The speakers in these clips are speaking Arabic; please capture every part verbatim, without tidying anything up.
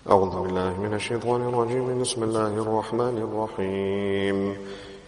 أعوذ بالله من الشيطان الرجيم. بسم الله الرحمن الرحيم.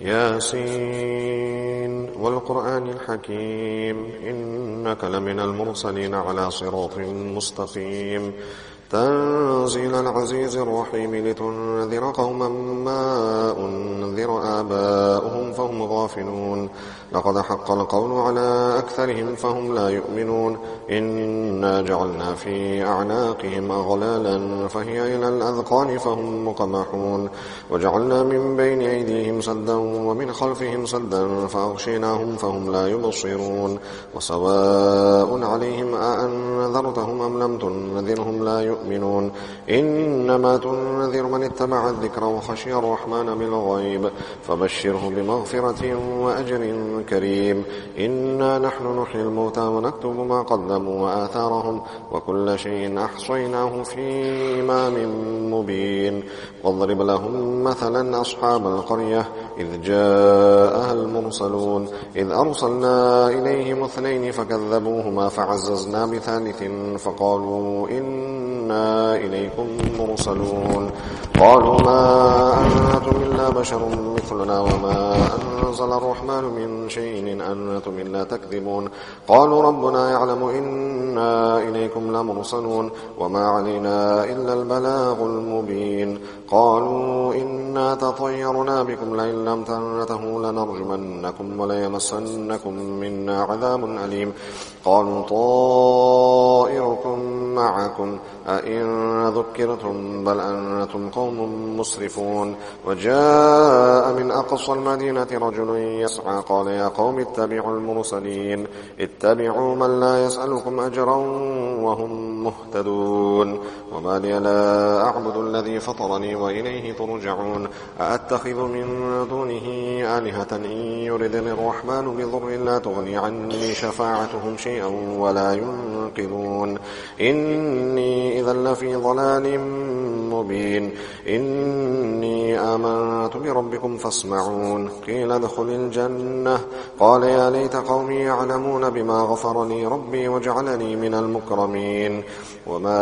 ياسين والقرآن الحكيم إنك لمن المرسلين على صراط مستقيم. تنزيل العزيز الرحيم لتنذر قوما ما أنذر آباؤهم فهم غافلون. لقد حق القول على أكثرهم فهم لا يؤمنون. إنا جعلنا في أعناقهم أغلالا فهي إلى الأذقان فهم مقمحون. وجعلنا من بين أيديهم سدا ومن خلفهم سدا فأغشيناهم فهم لا يبصرون. وسواء عليهم أأنذرتهم أم لم تنذرهم لا يؤمنون. إنما تنذر من اتبع الذكر وخشي الرحمن بالغيب فبشره بمغفرة وأجر كريم. إنا نحن نحيي الموتى ونكتب ما قدموا وآثارهم وكل شيء أحصيناه في إمام مبين. واضرب لهم مثلا أصحاب القرية إذ جاءها المرسلون إذ أرسلنا إليهم اثنين فكذبوهما فعززنا بثالث فقالوا إنا إليكم مرسلون. قالوا ما أنتم إلا بشر مثلنا وما أنزل الرحمن من شيء إن أنتم إلا تكذبون. قالوا ربنا يعلم إنا إليكم لمرسلون وما علينا إلا البلاغ المبين. قالوا إنا تطيرنا بكم لئن لم تنتهوا لنرجمنكم وليمسنكم منا عذاب أليم. قالوا طائركم معكم أئن ذكرتم بل أنتم قوم مسرفون. وجاء من أقصى المدينة رجل يسعى قال يا قوم اتبعوا المرسلين اتبعوا من لا يسألكم أجرا وهم مهتدون. وما لي لا أعبد الذي فطرني وإليه ترجعون. أأتخذ من دونه آلهة إن يردني الرحمن بضر لا تغني عني شفاعتهم شيئا ولا ينقذون. إني إذا لفي ضلال مبين. إني آمنت بربكم فاسمعون. قيل ادخل الجنة قال يا ليت قومي يعلمون بما غفر لي ربي وجعلني من المكرمين. وما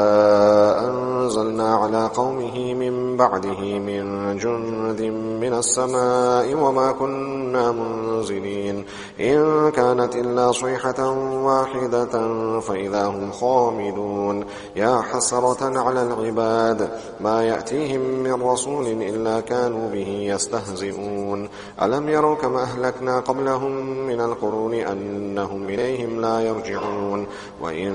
أنزلنا على قومه من بعده من جند من السماء وما كنا منزلين. إن كانت إلا صيحة واحدة فإذا هم خامدون. يا حسرة على العباد ما يأتيهم من رسول إلا كانوا به يستهزئون. ألم يروا كما أهلكنا قبلهم من القرون أنهم إليهم لا يرجعون. وإن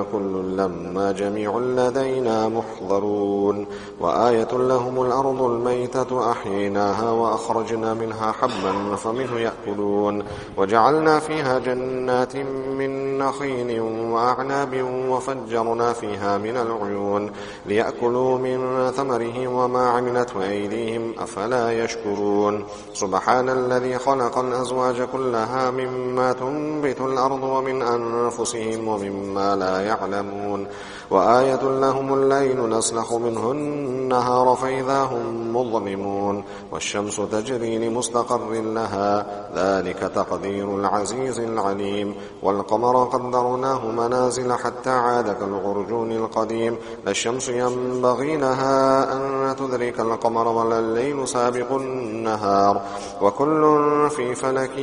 كل لما جميع لدينا محضرون. وآية لهم الأرض الميتة أحييناها وأخرجنا منها حبا فمنه يأكلون. وجعلنا فيها جنات من نخيل وأعناب وفجرنا فيها من العيون ليأكلوا من ثمره وما عملته أيديهم أفلا يشكرون. سبحان الذي خلق الأزواج كلها مما تنبت الأرض ومن أنفسهم ومما لا يعلمون. وآية لهم الليل نسلخ منه النهار فإذا هم مظلمون. والشمس تجري لمستقر لها ذلك تقدير العزيز العليم. والقمر قدرناه منازل حتى عاد كالعرجون القديم. لا الشمس ينبغي لها أن تدرك القمر ولا الليل سابق النهار وكل في فلك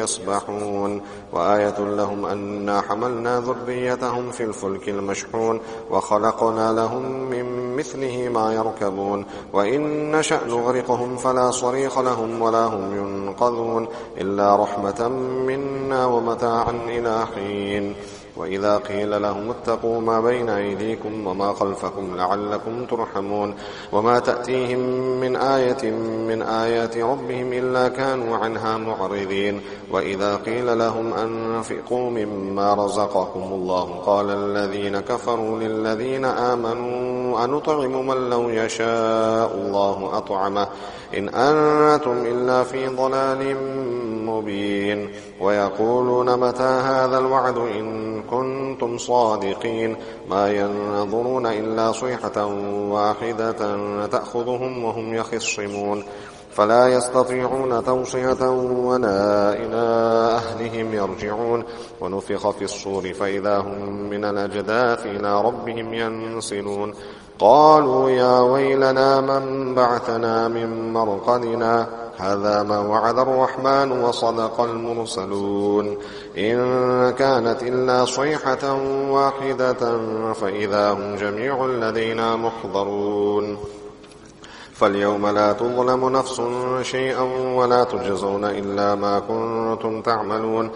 يسبحون. وآية لهم أنا حملنا ذريتهم في الفلك المشحون وخلقنا لهم من مثله ما يركبون. وإن نشأ نغرقهم فلا صريخ لهم ولا هم ينقذون إلا رحمة منا ومتاعا إلى حين. وإذا قيل لهم اتقوا ما بين أيديكم وما خلفكم لعلكم ترحمون. وما تأتيهم من آية من آيات ربهم إلا كانوا عنها معرضين. وإذا قيل لهم أنفقوا مما رزقكم الله قال الذين كفروا للذين آمنوا أنطعم من لو يشاء الله أطعمه إن أنتم إلا في ضلال مبين. ويقولون متى هذا الوعد إن كنتم صادقين. ما ينظرون إلا صيحة واحدة تأخذهم وهم يخصمون فلا يستطيعون توصية ولا إلى أهلهم يرجعون. ونفخ في الصور فإذا هم من الأجداث إلى ربهم ينسلون. قالوا يا ويلنا من بعثنا من مرقدنا هذا ما وعد الرحمن وصدق المرسلون إن كانت إلا صيحة واحدة فإذا هم جميع لدينا محضرون فاليوم لا تظلم نفس شيئا ولا تجزون إلا ما كنتم تعملون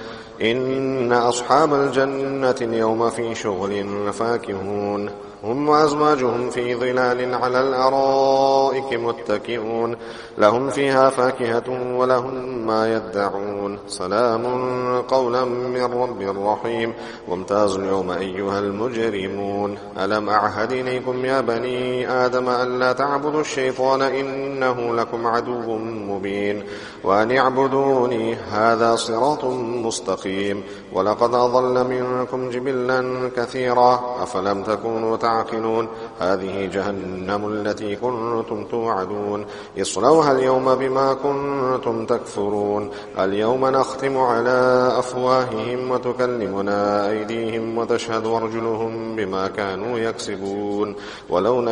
إن أصحاب الجنة اليوم في شغل فاكهون هم وأزواجهم في ظلال على الأرائك متكئون لهم فيها فاكهة ولهم ما يدعون سلام قولا من رب رحيم وامتازوا اليوم أيها المجرمون ألم أعهد إليكم يا بني آدم ألا تعبدوا الشيطان إنه لكم عدو مبين وأن اعبدوني هذا صراط مستقيم ولقد أضل منكم جبلا كثيرا أفلم تكونوا تعقلون هذه جهنم التي كنتم توعدون اصلوها اليوم بما كنتم تكفرون اليوم نختم على أفواههم وتكلمنا أيديهم وتشهد أرجلهم بما كانوا يكسبون ولو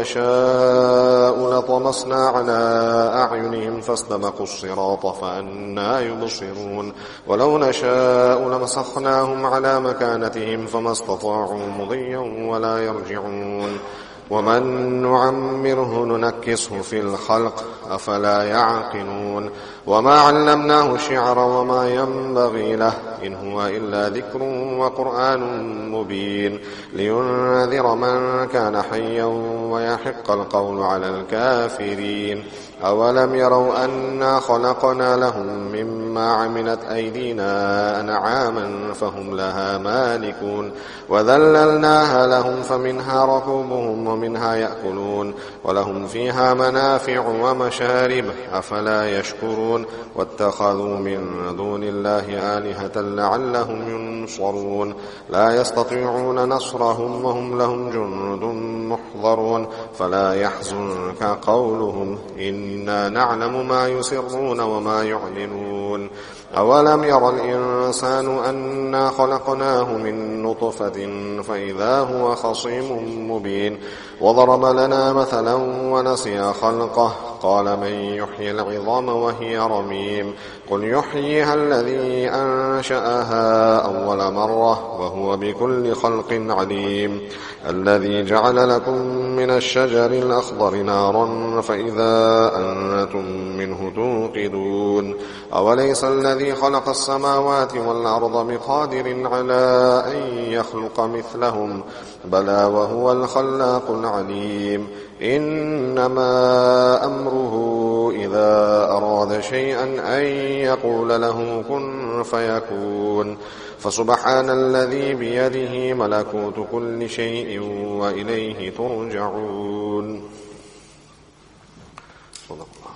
نشاء لطمسنا على أعينهم فاستبقوا الصراط فأنى يبصرون ولو نشاء لمسخناهم على مكانتهم فما استطاعوا مضيا ولا يرجعون ومن نعمره ننكسه في الخلق أفلا يعقلون وما علمناه الشعر وما ينبغي له إن هو إلا ذكر وقرآن مبين لينذر من كان حيا ويحق القول على الكافرين أولم يروا أنا خلقنا لهم مما عملت أيدينا أنعاما فهم لها مالكون وذللناها لهم فمنها ركوبهم ومنها يأكلون ولهم فيها منافع ومشارب أفلا يشكرون واتخذوا من دون الله آلهة لعلهم ينصرون لا يستطيعون نصرهم وهم لهم جند محضرون فلا يحزنك قولهم إنا نعلم ما يسرون وما يعلنون أولم ير الإنسان أنا خلقناه من نطفة فإذا هو خصيم مبين وضرب لنا مثلا ونسي خلقه قال من يحيي العظام وهي رميم قل يحييها الذي أنشأها أول مرة وهو بكل خلق عليم الذي جعل لكم من الشجر الأخضر نارا فإذا أنتم منه توقدون أوليس الذي خلق السماوات والأرض بقادر على أن يخلق مثلهم بلى وهو الخلاق العليم إنما أمره إذا أراد شيئا أن يقول له كن فيكون فسبحان الذي بيده ملكوت كل شيء وإليه ترجعون صدق الله.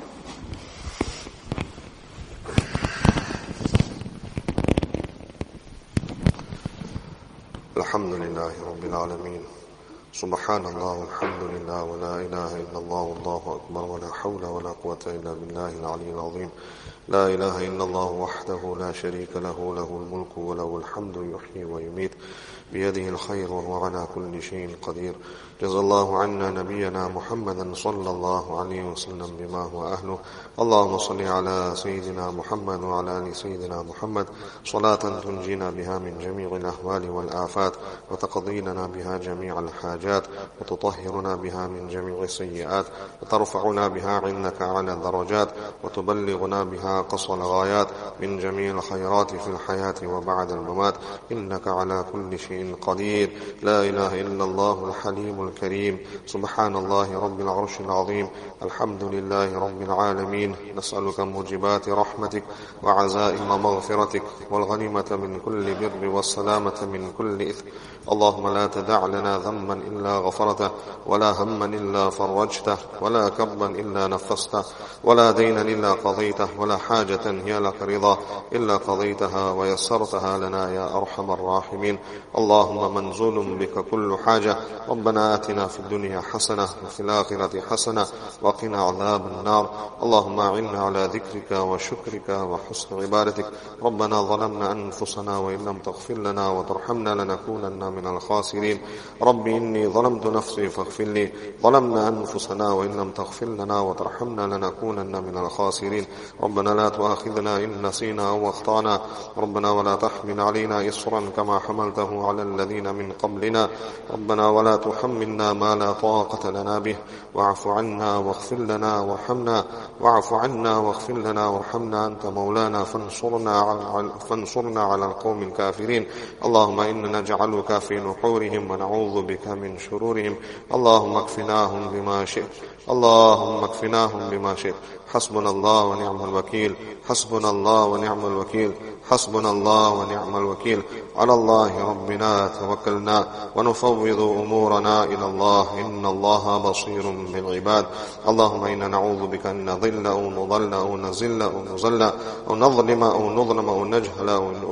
الحمد لله رب العالمين سبحان الله والحمد لله ولا إله إلا الله والله أكبر ولا حول ولا قوة إلا بالله العلي العظيم لا إله إلا الله وحده لا شريك له له الملك وله الحمد يحيي ويميت بيده الخير وهو على كل شيء قدير جزا الله عنا نبينا محمدا صلى الله عليه وسلم بما هو أهله اللهم صل على سيدنا محمد وعلى آل سيدنا محمد صلاة تنجينا بها من جميع الأهوال والآفات وتقضي لنا بها جميع الحاجات وتطهرنا بها من جميع السيئات وترفعنا بها عندك على الدرجات وتبلغنا بها قصى الغايات من جميع الخيرات في الحياة وبعد الممات إنك على كل شيء قدير لا إله إلا الله الحليم الكريم سبحان الله رب العرش العظيم الحمد لله رب العالمين نسألك موجبات رحمتك وعزائم مغفرتك والغنيمة من كل بر والسلامة من كل إثم اللهم لا تدع لنا ذنبا إلا غفرته ولا هما إلا فرجته ولا كربا إلا نفسته ولا دينا إلا قضيته ولا حاجة هي لك رضا إلا قضيتها ويسرتها لنا يا أرحم الراحمين اللهم اللهم منزول بك كل حاجة. ربنا آتنا في الدنيا حسنة وفي الآخرة حسنة وقنا عذاب النار. اللهم أعنا على ذكرك وشكرك وحسن عبادتك. ربنا ظلمنا أنفسنا وإن لم تغفر لنا وترحمنا لنكونن من الخاسرين. رب إني ظلمت نفسي فاغفر لي. ظلمنا أنفسنا وإن لم تغفر لنا وترحمنا لنكونن من الخاسرين. ربنا لا تؤاخذنا إن نسينا أو أخطأنا. ربنا ولا تحمل علينا إصرا كما حملته على الذين من قبلنا. ربنا ولا تحملنا ما لا طاقة لنا به. واعف عنا واغفر لنا وارحمنا. واعف عنا واغفر لنا وارحمنا. أنت مولانا فانصرنا على, فانصرنا على القوم الكافرين. اللهم إنا نجعلك في نحورهم ونعوذ بك من شرورهم. اللهم اكفناهم بما شئت. اللهم اكفناهم بما شئت. حسبنا الله ونعم الوكيل. حسبنا الله ونعم الوكيل. حسبنا الله ونعم الوكيل. على الله ربنا توكلنا ونفوض أمورنا إلى الله إن الله بصير بالعباد. اللهم إنا نعوذ بك أن نضل أو نضل أو نزل أو نزل أو نظلم أو نظلم أو نجهل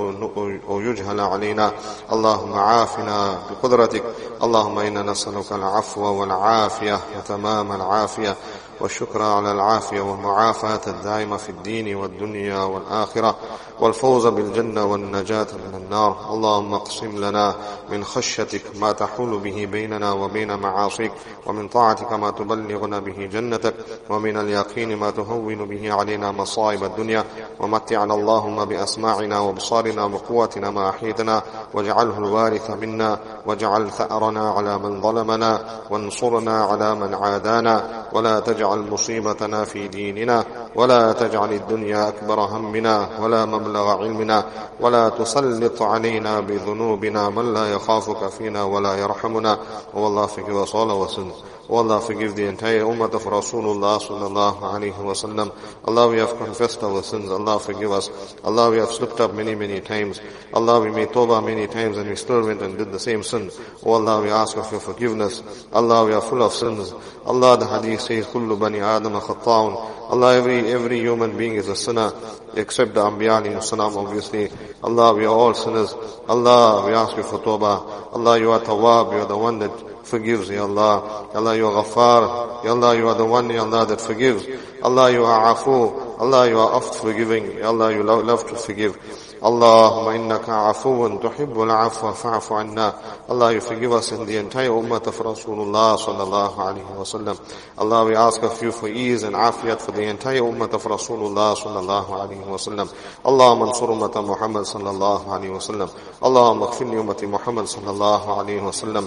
أو يجهل علينا. اللهم عافنا بقدرتك. اللهم إنا نسألك العفو والعافية وتمام العافية والشكر على العافية والمعافاة الدائمة في الدين والدنيا والآخرة والفوز بالجنة والنجاة من النار. اللهم اقسم لنا من خشيتك ما تحول به بيننا وبين معاصيك ومن طاعتك ما تبلغنا به جنتك ومن اليقين ما تهون به علينا مصائب الدنيا. ومتعنا اللهم بأسماعنا وبصارنا وقواتنا ما أحيتنا واجعله الوارث منا واجعل ثأرنا على من ظلمنا وانصرنا على من عادانا ولا تجعل مصيبتنا في ديننا ولا تجعل الدنيا أكبر همنا ولا مبلغ علمنا ولا تسلط علينا بذنوبنا من لا يخافك فينا ولا يرحمنا. Oh Allah, forgive us all our sins. Oh Allah, forgive the entire ummah of Rasulullah sallallahu alayhi wa sallam. Allah, we have confessed our sins. Allah, forgive us. Allah, we have slipped up many, many times. Allah, we made tawbah many times and we still went and did the same sin. Oh Allah, we ask of your forgiveness. Allah, we are full of sins. Allah, the hadith says, Kullu bani Adam khatta'un. Allah, every, every human being is a sinner, except the Anbiya alayhi salam, obviously. Allah, we are all sinners. Allah, we ask you for tawbah. Allah, you are Tawwab, you are the one that forgives, Ya Allah. Allah, you are Ghaffar. Ya Allah, you are the one, Ya Allah, that forgives. Allah, you are Afu. Allah, you are oft forgiving. Ya Allah, you love, love to forgive. Allahumma innaka afuun tuhibbul afwa fa'fu anna. Allah, you forgive us in the entire ummah of Rasulullah sallallahu alayhi wa sallam. Allah, we ask of you for ease and afiyat for the entire ummah of Rasulullah sallallahu alayhi wa sallam. Allahumma ansur ummata Muhammad sallallahu alayhi wa sallam. Allahumma اغفر لأمة محمد صلى الله عليه وسلم.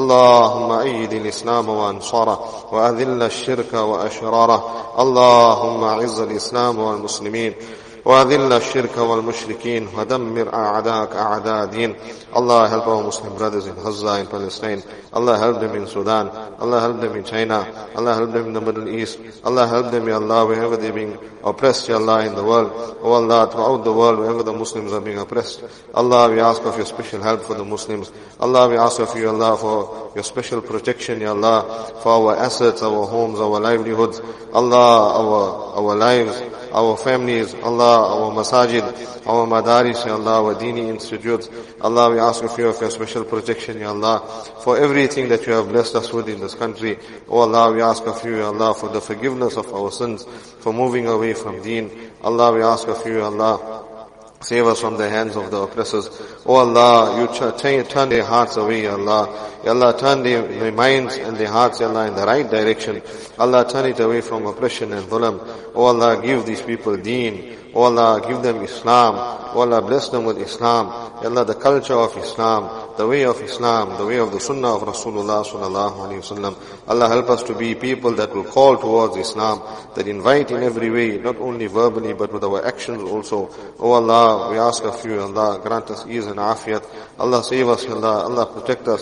اللهم أيد الإسلام وأنصاره وأذل الشرك وأشراره. اللهم أعز الإسلام والمسلمين وأذل الشرك والمشركين ودمر أعداءك أعداء دين. Allah, help our Muslim brothers in Gaza, in Palestine. Allah, help them in Sudan. Allah, help them in China. Allah, help them in the Middle East. Allah, help them, Ya Allah, wherever they're being oppressed, Ya Allah, in the world. Oh Allah, throughout the world, wherever the Muslims are being oppressed. Allah, we ask of your special help for the Muslims. Allah, we ask of you, Allah, for your special protection, Ya Allah, for our assets, our homes, our livelihoods. Allah, our, our lives, our families, Allah, our masajid, our madaris, Ya Allah, our dini institutes. Allah, we ask of you of your special protection, Ya Allah, for everything that you have blessed us with in this country. Oh Allah, we ask of you, Ya Allah, for the forgiveness of our sins, for moving away from deen. Allah, we ask of you, Ya Allah, save us from the hands of the oppressors. Oh Allah, you ch- turn their hearts away, Ya Allah. Ya Allah, turn their, their minds and their hearts, Ya Allah, in the right direction. Allah, turn it away from oppression and dhulam. Oh Allah, give these people deen. Oh Allah, give them Islam. Oh Allah, bless them with Islam. Ya Allah, the culture of Islam, the way of Islam, the way of the Sunnah of Rasulullah sallallahu alayhi wa sallam. Allah, help us to be people that will call towards Islam, that invite in every way, not only verbally but with our actions also. Oh Allah, we ask of you, Allah, grant us ease and afiyat. Allah, save us, Allah. Allah, protect us. Give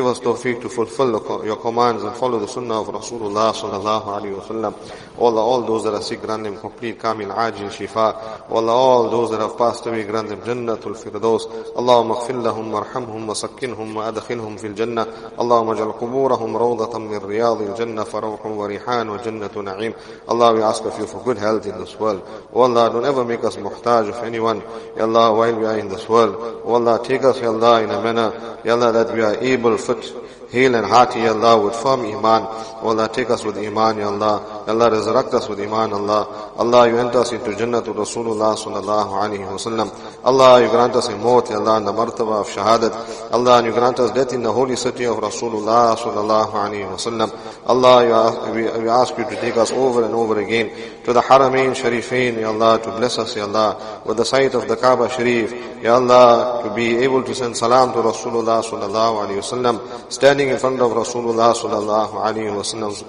us tawfiq to fulfill your commands and follow the sunnah of Rasulullah sallallahu alayhi wa sallam. O Allah, all those that are sick, grant them complete kamil ajil shifa. O Allah, all those that have passed away, grant them jannatul firdaus. Allahumma ighfir lahum warhamhum wa sakkinhum wa adkhilhum fil jannah. Allahumma aj'al quburahum rawdatan min riyadil jannah farawhun wa rihan wa jannatu na'im. Allah, we ask of you for good health in this world. O Allah, don't ever make us muhtaj of anyone, Ya Allah, while we are in this world. O Allah, take us, Ya Allah, in a manner, Ya Allah, that we are able, fit, hale and hearty, Ya Allah, with firm iman. O Allah, take us with iman, Ya Allah. Ya Allah, resurrect us with iman, Allah. Allah, you enter us into Jannatul Rasulullah sallallahu alayhi wa sallam. Allah, you grant us a maut, Ya Allah, in the martaba of shahadat. Allah, and you grant us death in the holy city of Rasulullah sallallahu alayhi wa sallam. Allah, you ask, we, we ask you to take us over and over again to the Haramain Sharifain, Ya Allah, to bless us, Ya Allah, with the sight of the Kaaba Sharif, Ya Allah, to be able to send salam to Rasulullah sallallahu alayhi wa sallam, standing in front of Rasulullah sallallahu alayhi wa sallam,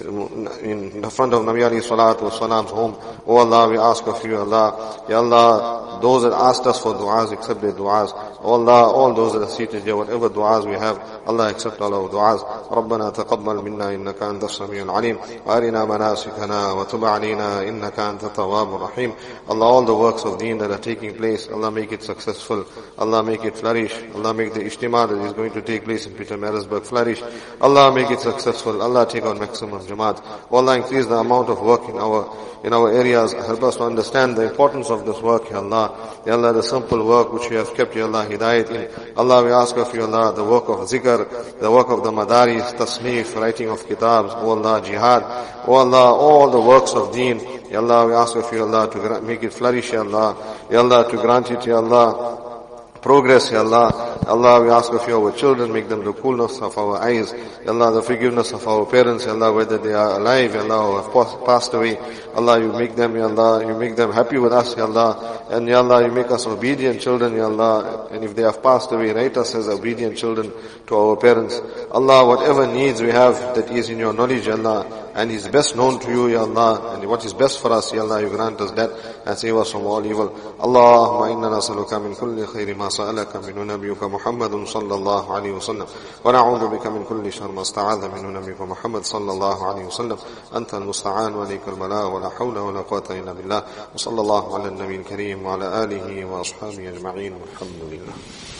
in the front of Nabi alayhi salatu wa salam's home. Oh Allah, we ask of you, Allah, Ya Allah, those that asked us for du'as, accept their du'as. Oh Allah, all those that are seated here, whatever du'as we have, Allah accept all our du'as. ربنا تقبل منا إنك أنت السميع العليم وأرنا مناسكنا وتب علينا إنك أنت التواب الرحيم. Allah, all the works of deen that are taking place, Allah make it successful. Allah make it flourish. Allah make the ijtima that is going to take place in Pietermaritzburg flourish. Allah make it successful. Allah take on maximum jamaat. Oh Allah, increase the amount of work in our in our areas. Help us to understand the importance of this work, Ya Allah. Ya Allah, the simple work which we have kept, Ya Allah, hidayat in. Allah, we ask of you, Allah, the work of zikr, the work of the madaris, tasnif, writing of kitabs, O Allah, jihad. O Allah, all the works of deen. Ya Allah, we ask of you, Allah, to make it flourish, Ya Allah. Ya Allah, to grant it, Ya Allah, progress, Ya Allah. Allah, we ask of you, our children, make them the coolness of our eyes. Ya Allah, the forgiveness of our parents, Ya Allah, whether they are alive, Ya Allah, or have passed away. Allah, you make them, Ya Allah, you make them happy with us, Ya Allah. And Ya Allah, you make us obedient children, Ya Allah. And if they have passed away, write us as obedient children to our parents. Allah, whatever needs we have that is in your knowledge, Ya Allah, and is best known to you, Ya Allah, and what is best for us, Ya Allah, you grant us that and save us from all evil. Allahumma inna nasaluka min kulli khayri ma sa'alaka min nabiyuka Muhammadun sallallahu alayhi wa sallam. Wa na'udhu bika min kulli shar ma sta'adha min nabiyuka Muhammad sallallahu alayhi wa sallam. Anta al-musta'an wa alayka al-bala wa la hawla wa la quwwata illa billah. Wa sallallahu ala al-nabi al-kareem wa ala alihi wa ashabihi ajma'in. Walhamdulillah.